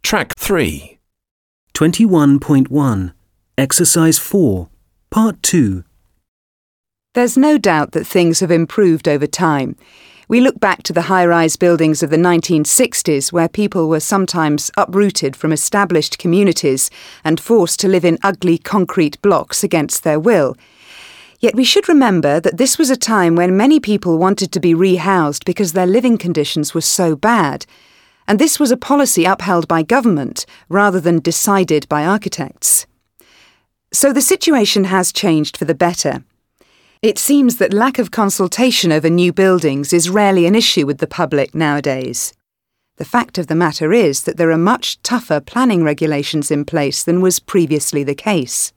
Track 3. 21.1 Exercise 4 Part 2. There's no doubt that things have improved over time. We look back to the high-rise buildings of the 1960s where people were sometimes uprooted from established communities and forced to live in ugly concrete blocks against their will. Yet we should remember that this was a time when many people wanted to be rehoused because their living conditions were so bad. And this was a policy upheld by government rather than decided by architects. So the situation has changed for the better. It seems that lack of consultation over new buildings is rarely an issue with the public nowadays. The fact of the matter is that there are much tougher planning regulations in place than was previously the case.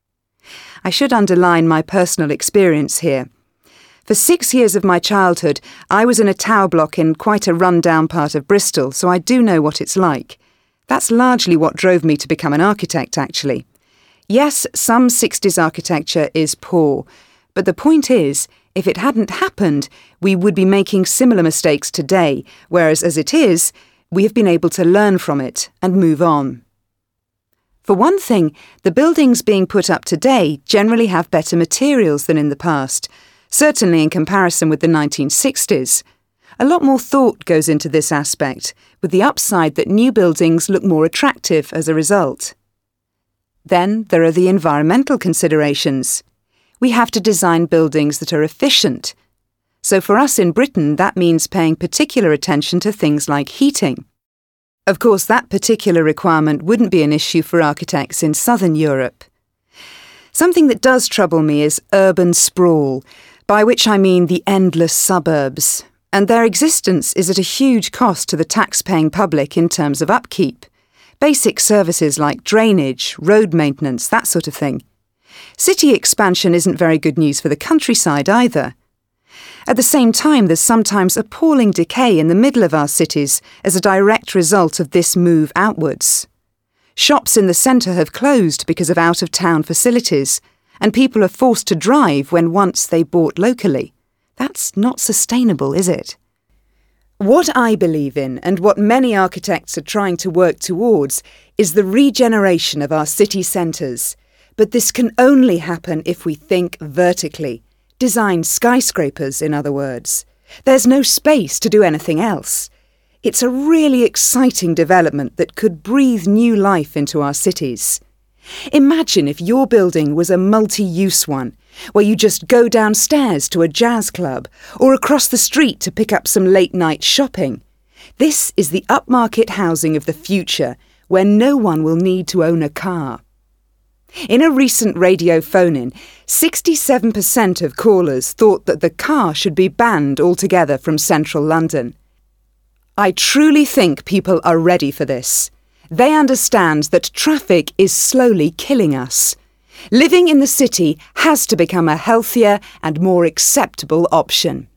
I should underline my personal experience here. For 6 years of my childhood, I was in a tower block in quite a run-down part of Bristol, so I do know what it's like. That's largely what drove me to become an architect, actually. Yes, some 60s architecture is poor, but the point is, if it hadn't happened, we would be making similar mistakes today, whereas as it is, we have been able to learn from it and move on. For one thing, the buildings being put up today generally have better materials than in the past, certainly in comparison with the 1960s. A lot more thought goes into this aspect, with the upside that new buildings look more attractive as a result. Then there are the environmental considerations. We have to design buildings that are efficient. So for us in Britain, that means paying particular attention to things like heating. Of course, that particular requirement wouldn't be an issue for architects in southern Europe. Something that does trouble me is urban sprawl, by which I mean the endless suburbs, and their existence is at a huge cost to the tax-paying public in terms of upkeep. Basic services like drainage, road maintenance, that sort of thing. City expansion isn't very good news for the countryside either. At the same time, there's sometimes appalling decay in the middle of our cities as a direct result of this move outwards. Shops in the centre have closed because of out-of-town facilities, and people are forced to drive when once they bought locally. That's not sustainable, is it? What I believe in, and what many architects are trying to work towards, is the regeneration of our city centres. But this can only happen if we think vertically. Design skyscrapers, in other words. There's no space to do anything else. It's a really exciting development that could breathe new life into our cities. Imagine if your building was a multi-use one, where you just go downstairs to a jazz club or across the street to pick up some late-night shopping. This is the upmarket housing of the future, where no one will need to own a car. In a recent radio phone-in, 67% of callers thought that the car should be banned altogether from central London. I truly think people are ready for this. They understand that traffic is slowly killing us. Living in the city has to become a healthier and more acceptable option.